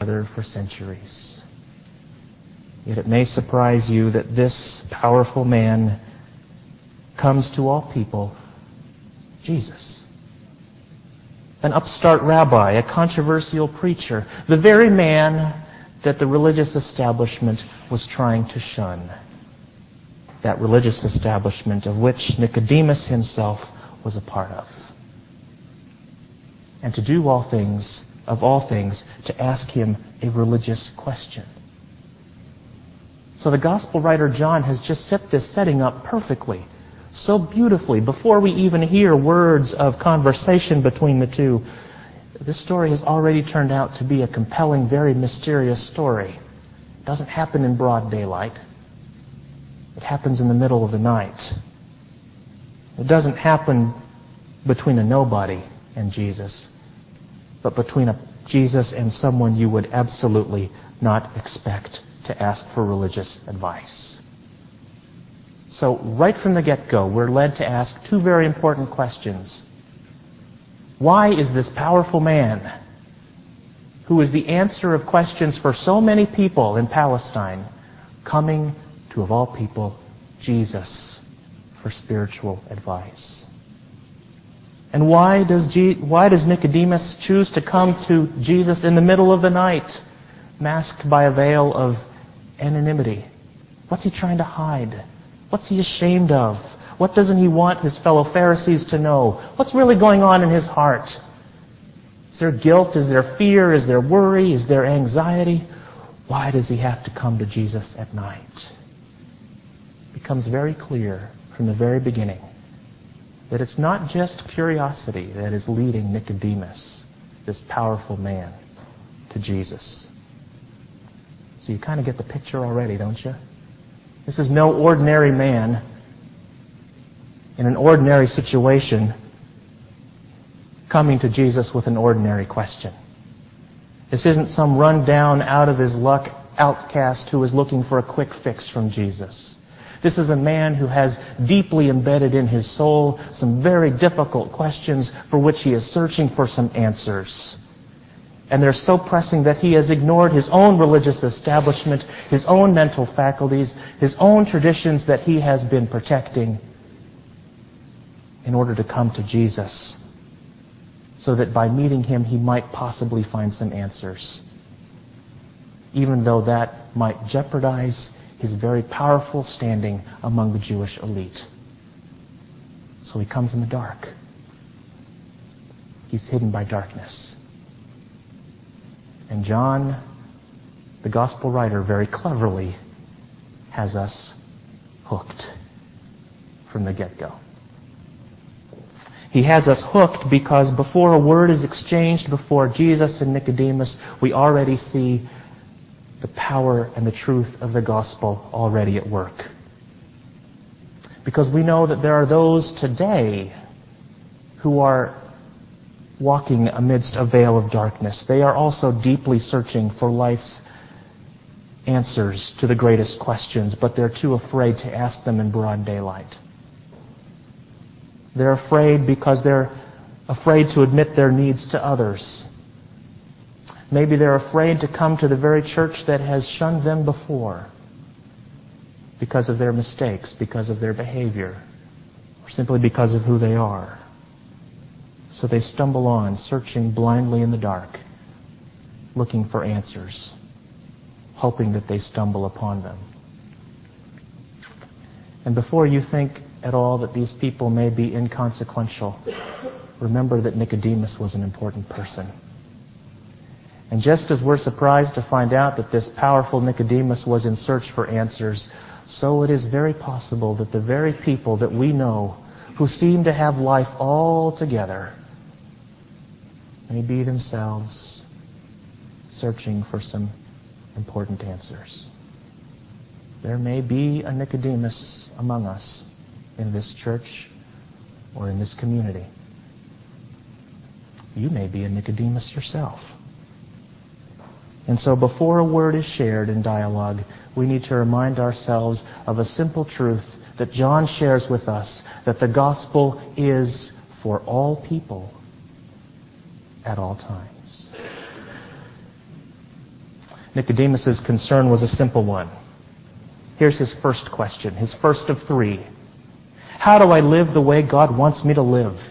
together for centuries. Yet it may surprise you that this powerful man comes to all people, Jesus. An upstart rabbi, a controversial preacher, the very man that the religious establishment was trying to shun. That religious establishment of which Nicodemus himself was a part of. And to do all things, to ask him a religious question. So the gospel writer John has just set this setting up perfectly, so beautifully, before we even hear words of conversation between the two. This story has already turned out to be a compelling, very mysterious story. It doesn't happen in broad daylight. It happens in the middle of the night. It doesn't happen between a nobody and Jesus, but between Jesus and someone you would absolutely not expect to ask for religious advice. So right from the get-go, we're led to ask two very important questions. Why is this powerful man, who is the answer of questions for so many people in Palestine, coming to, of all people, Jesus for spiritual advice? And why does Nicodemus choose to come to Jesus in the middle of the night, masked by a veil of anonymity? What's he trying to hide? What's he ashamed of? What doesn't he want his fellow Pharisees to know? What's really going on in his heart? Is there guilt? Is there fear? Is there worry? Is there anxiety? Why does he have to come to Jesus at night? It becomes very clear from the very beginning that it's not just curiosity that is leading Nicodemus, this powerful man, to Jesus. So you kind of get the picture already, don't you? This is no ordinary man in an ordinary situation coming to Jesus with an ordinary question. This isn't some run-down, out-of-his-luck outcast who is looking for a quick fix from Jesus. This is a man who has deeply embedded in his soul some very difficult questions for which he is searching for some answers. And they're so pressing that he has ignored his own religious establishment, his own mental faculties, his own traditions that he has been protecting in order to come to Jesus, so that by meeting him he might possibly find some answers, even though that might jeopardize his very powerful standing among the Jewish elite. So he comes in the dark. He's hidden by darkness. And John, the gospel writer, very cleverly has us hooked from the get-go. He has us hooked because before a word is exchanged before Jesus and Nicodemus, we already see the power and the truth of the gospel already at work. Because we know that there are those today who are walking amidst a veil of darkness. They are also deeply searching for life's answers to the greatest questions, but they're too afraid to ask them in broad daylight. They're afraid because they're afraid to admit their needs to others. Maybe they're afraid to come to the very church that has shunned them before because of their mistakes, because of their behavior, or simply because of who they are. So they stumble on, searching blindly in the dark, looking for answers, hoping that they stumble upon them. And before you think at all that these people may be inconsequential, remember that Nicodemus was an important person. And just as we're surprised to find out that this powerful Nicodemus was in search for answers, so it is very possible that the very people that we know who seem to have life all together may be themselves searching for some important answers. There may be a Nicodemus among us in this church or in this community. You may be a Nicodemus yourself. And so before a word is shared in dialogue, we need to remind ourselves of a simple truth that John shares with us, that the gospel is for all people at all times. Nicodemus' concern was a simple one. Here's his first question, his first of three. How do I live the way God wants me to live?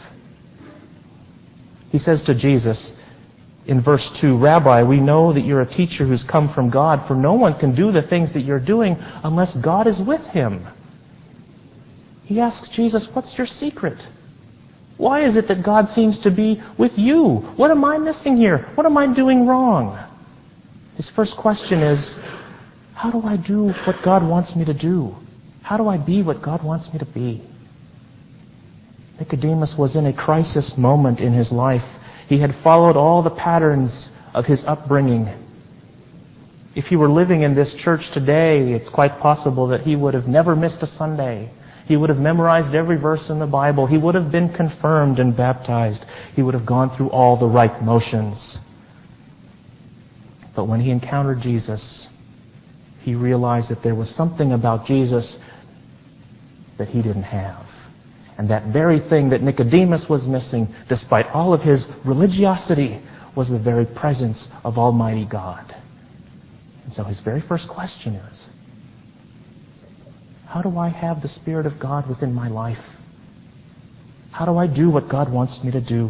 He says to Jesus in verse 2, Rabbi, we know that you're a teacher who's come from God, for no one can do the things that you're doing unless God is with him. He asks Jesus, what's your secret? Why is it that God seems to be with you? What am I missing here? What am I doing wrong? His first question is, how do I do what God wants me to do? How do I be what God wants me to be? Nicodemus was in a crisis moment in his life. He had followed all the patterns of his upbringing. If he were living in this church today, it's quite possible that he would have never missed a Sunday. He would have memorized every verse in the Bible. He would have been confirmed and baptized. He would have gone through all the right motions. But when he encountered Jesus, he realized that there was something about Jesus that he didn't have. And that very thing that Nicodemus was missing, despite all of his religiosity, was the very presence of Almighty God. And so his very first question is, how do I have the Spirit of God within my life? How do I do what God wants me to do?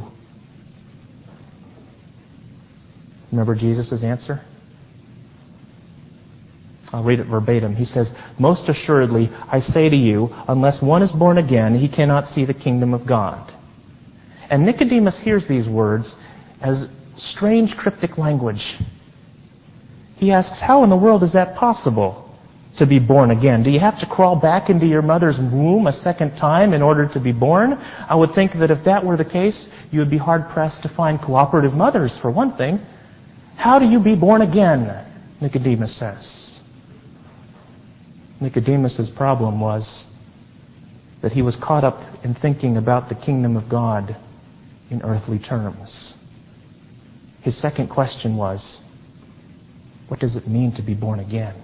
Remember Jesus' answer? I'll read it verbatim. He says, most assuredly, I say to you, unless one is born again, he cannot see the kingdom of God. And Nicodemus hears these words as strange cryptic language. He asks, how in the world is that possible to be born again? Do you have to crawl back into your mother's womb a second time in order to be born? I would think that if that were the case, you would be hard-pressed to find cooperative mothers, for one thing. How do you be born again? Nicodemus says. Nicodemus' problem was that he was caught up in thinking about the kingdom of God in earthly terms. His second question was, what does it mean to be born again?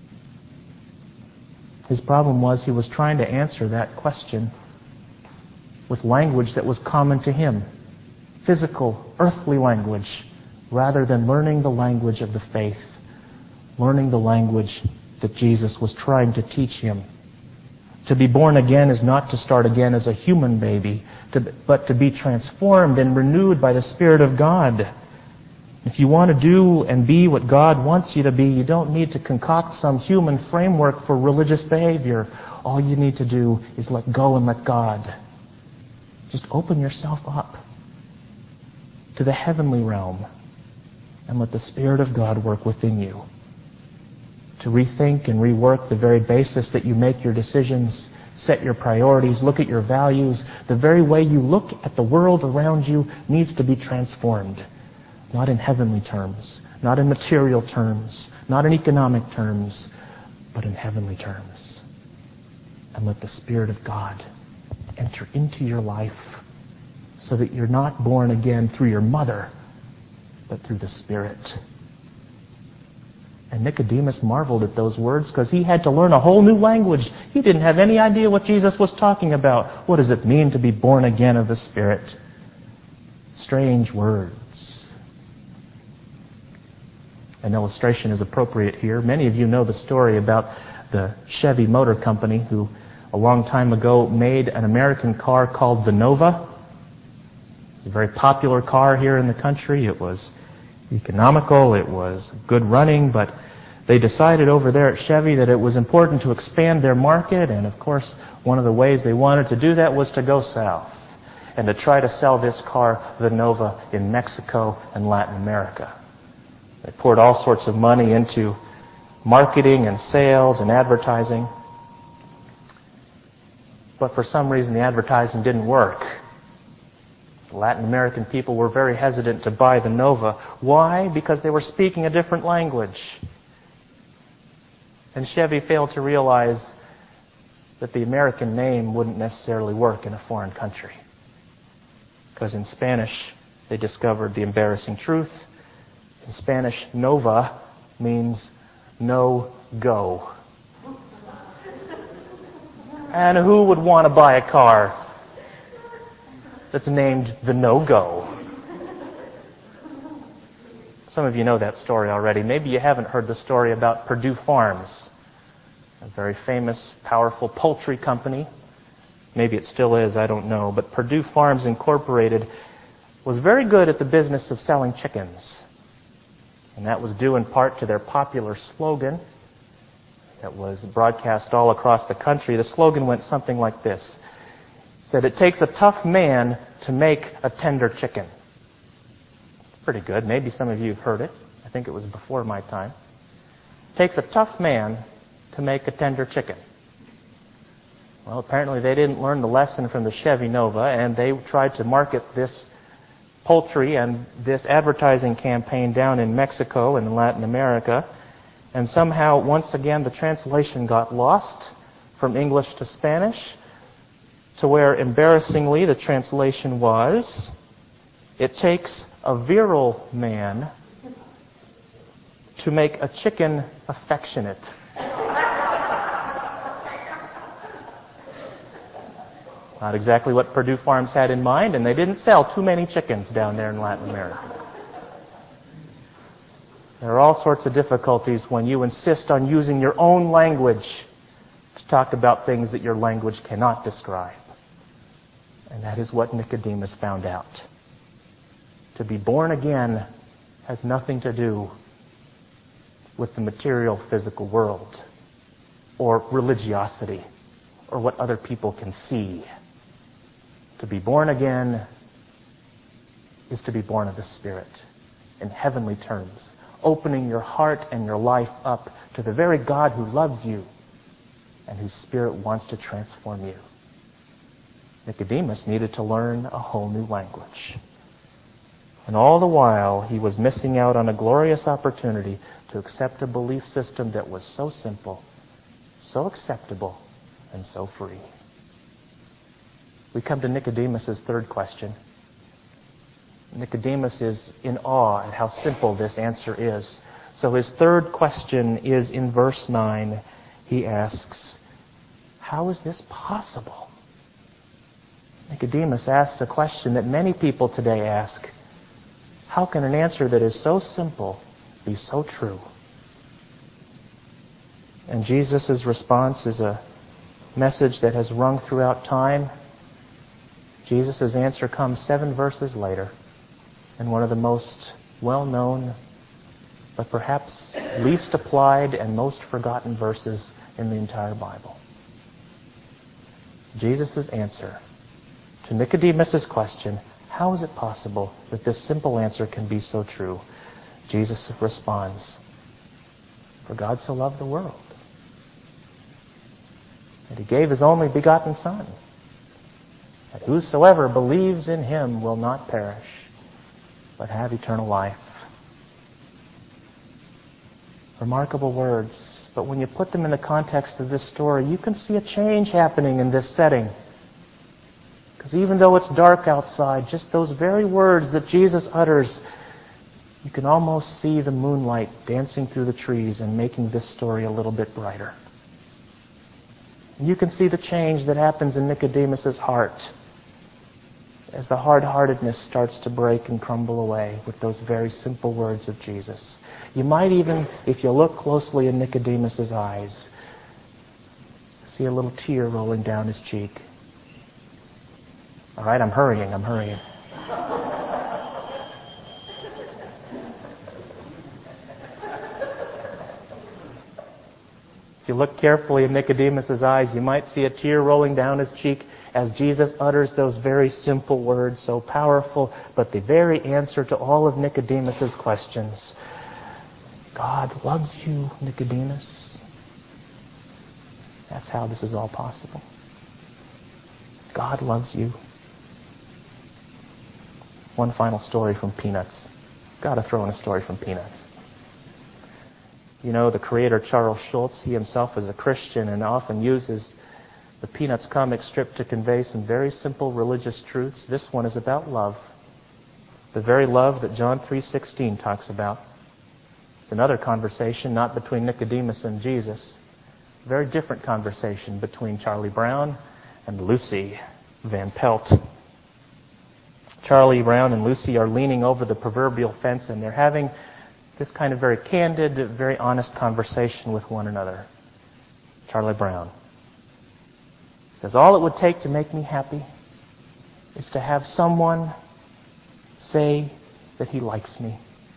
His problem was he was trying to answer that question with language that was common to him, physical, earthly language, rather than learning the language of the faith, learning the language that Jesus was trying to teach him. To be born again is not to start again as a human baby, but to be transformed and renewed by the Spirit of God. If you want to do and be what God wants you to be, you don't need to concoct some human framework for religious behavior. All you need to do is let go and let God. Just open yourself up to the heavenly realm and let the Spirit of God work within you to rethink and rework the very basis that you make your decisions, set your priorities, look at your values. The very way you look at the world around you needs to be transformed. Not in heavenly terms, not in material terms, not in economic terms, but in heavenly terms. And let the Spirit of God enter into your life so that you're not born again through your mother, but through the Spirit. And Nicodemus marveled at those words because he had to learn a whole new language. He didn't have any idea what Jesus was talking about. What does it mean to be born again of the Spirit? Strange words. An illustration is appropriate here. Many of you know the story about the Chevy Motor Company who a long time ago made an American car called the Nova. It's a very popular car here in the country. It was economical, it was good running, but they decided over there at Chevy that it was important to expand their market, and of course one of the ways they wanted to do that was to go south and to try to sell this car, the Nova, in Mexico and Latin America. They poured all sorts of money into marketing and sales and advertising, but for some reason the advertising didn't work. Latin American people were very hesitant to buy the Nova. Why? Because they were speaking a different language. And Chevy failed to realize that the American name wouldn't necessarily work in a foreign country. Because in Spanish, they discovered the embarrassing truth. In Spanish, Nova means no go. And who would want to buy a car that's named the No-Go? Some of you know that story already. Maybe you haven't heard the story about Purdue Farms, a very famous, powerful poultry company. Maybe it still is, I don't know. But Purdue Farms Incorporated was very good at the business of selling chickens. And that was due in part to their popular slogan that was broadcast all across the country. The slogan went something like this. It said, "It takes a tough man to make a tender chicken." Pretty good. Maybe some of you have heard it. I think it was before my time. It takes a tough man to make a tender chicken. Well, apparently they didn't learn the lesson from the Chevy Nova, and they tried to market this poultry and this advertising campaign down in Mexico and in Latin America. And somehow, once again, the translation got lost from English to Spanish, to where, embarrassingly, the translation was, "It takes a virile man to make a chicken affectionate." Not exactly what Purdue Farms had in mind, and they didn't sell too many chickens down there in Latin America. There are all sorts of difficulties when you insist on using your own language to talk about things that your language cannot describe. And that is what Nicodemus found out. To be born again has nothing to do with the material physical world or religiosity or what other people can see. To be born again is to be born of the Spirit in heavenly terms, opening your heart and your life up to the very God who loves you and whose Spirit wants to transform you. Nicodemus needed to learn a whole new language. And all the while, he was missing out on a glorious opportunity to accept a belief system that was so simple, so acceptable, and so free. We come to Nicodemus' third question. Nicodemus is in awe at how simple this answer is. So his third question is in verse 9. He asks, "How is this possible?" Nicodemus asks a question that many people today ask. How can an answer that is so simple be so true? And Jesus' response is a message that has rung throughout time. Jesus' answer comes 7 verses later in one of the most well-known, but perhaps least applied and most forgotten verses in the entire Bible. Jesus' answer to Nicodemus' question, how is it possible that this simple answer can be so true? Jesus responds, "For God so loved the world, that He gave His only begotten Son, that whosoever believes in Him will not perish, but have eternal life." Remarkable words, but when you put them in the context of this story, you can see a change happening in this setting. Because even though it's dark outside, just those very words that Jesus utters, you can almost see the moonlight dancing through the trees and making this story a little bit brighter. And you can see the change that happens in Nicodemus' heart as the hard-heartedness starts to break and crumble away with those very simple words of Jesus. You might even, if you look closely in Nicodemus' eyes, see a little tear rolling down his cheek. All right, I'm hurrying. If you look carefully in Nicodemus' eyes, you might see a tear rolling down his cheek as Jesus utters those very simple words, so powerful, but the very answer to all of Nicodemus' questions. God loves you, Nicodemus. That's how this is all possible. God loves you. One final story from Peanuts. Got to throw in a story from Peanuts. You know, the creator Charles Schulz, he himself is a Christian and often uses the Peanuts comic strip to convey some very simple religious truths. This one is about love. The very love that John 3:16 talks about. It's another conversation, not between Nicodemus and Jesus. A very different conversation between Charlie Brown and Lucy Van Pelt. Charlie Brown and Lucy are leaning over the proverbial fence and they're having this kind of very candid, very honest conversation with one another. Charlie Brown says, all it would take to make me happy is to have someone say that he likes me.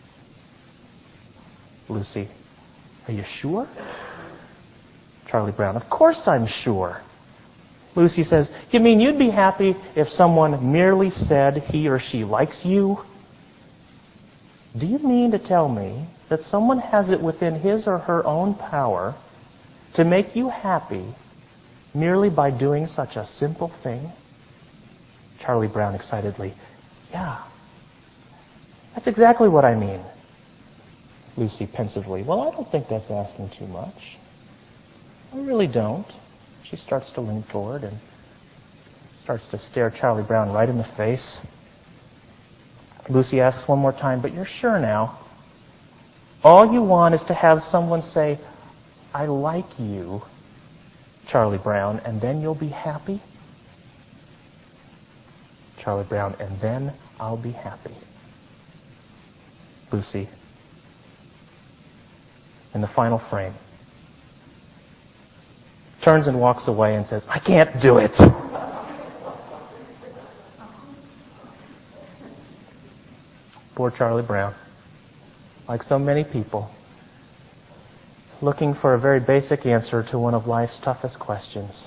Lucy, are you sure? Charlie Brown, of course I'm sure. Lucy says, you mean you'd be happy if someone merely said he or she likes you? Do you mean to tell me that someone has it within his or her own power to make you happy merely by doing such a simple thing? Charlie Brown excitedly, yeah, that's exactly what I mean. Lucy pensively, well, I don't think that's asking too much. I really don't. She starts to lean forward and starts to stare Charlie Brown right in the face. Lucy asks one more time, but you're sure now? All you want is to have someone say, I like you, Charlie Brown, and then you'll be happy? Charlie Brown, and then I'll be happy. Lucy, in the final frame, turns and walks away and says, I can't do it. Poor Charlie Brown, like so many people, looking for a very basic answer to one of life's toughest questions.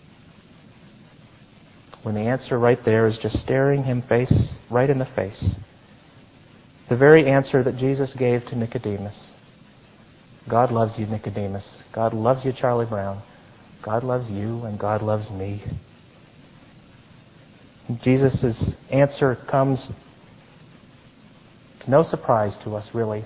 When the answer right there is just staring him right in the face. The very answer that Jesus gave to Nicodemus. God loves you, Nicodemus. God loves you, Charlie Brown. God loves you, and God loves me. Jesus' answer comes to no surprise to us, really.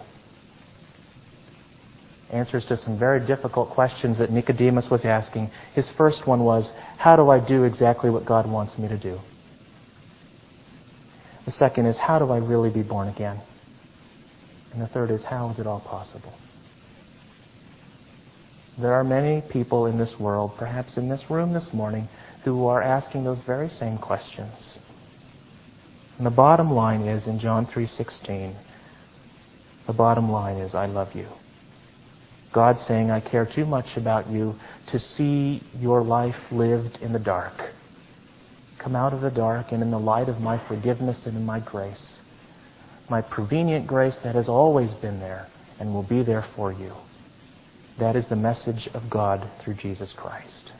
Answers to some very difficult questions that Nicodemus was asking. His first one was, how do I do exactly what God wants me to do? The second is, how do I really be born again? And the third is, how is it all possible? There are many people in this world, perhaps in this room this morning, who are asking those very same questions. And the bottom line is, in John 3:16, the bottom line is, I love you. God saying, I care too much about you to see your life lived in the dark. Come out of the dark and in the light of my forgiveness and in my grace. My prevenient grace that has always been there and will be there for you. That is the message of God through Jesus Christ.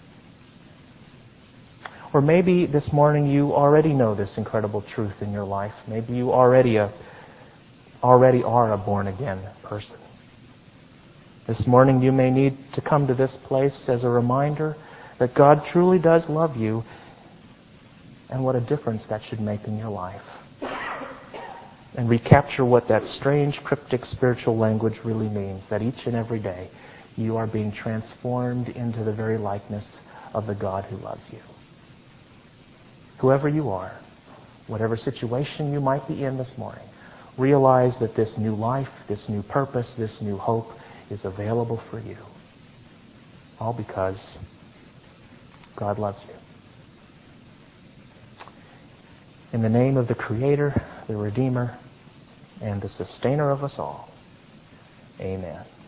Or maybe this morning you already know this incredible truth in your life. Maybe you already are a born-again person. This morning you may need to come to this place as a reminder that God truly does love you and what a difference that should make in your life. And recapture what that strange, cryptic spiritual language really means, that each and every day you are being transformed into the very likeness of the God who loves you. Whoever you are, whatever situation you might be in this morning, realize that this new life, this new purpose, this new hope is available for you. All because God loves you. In the name of the Creator, the Redeemer, and the Sustainer of us all, amen.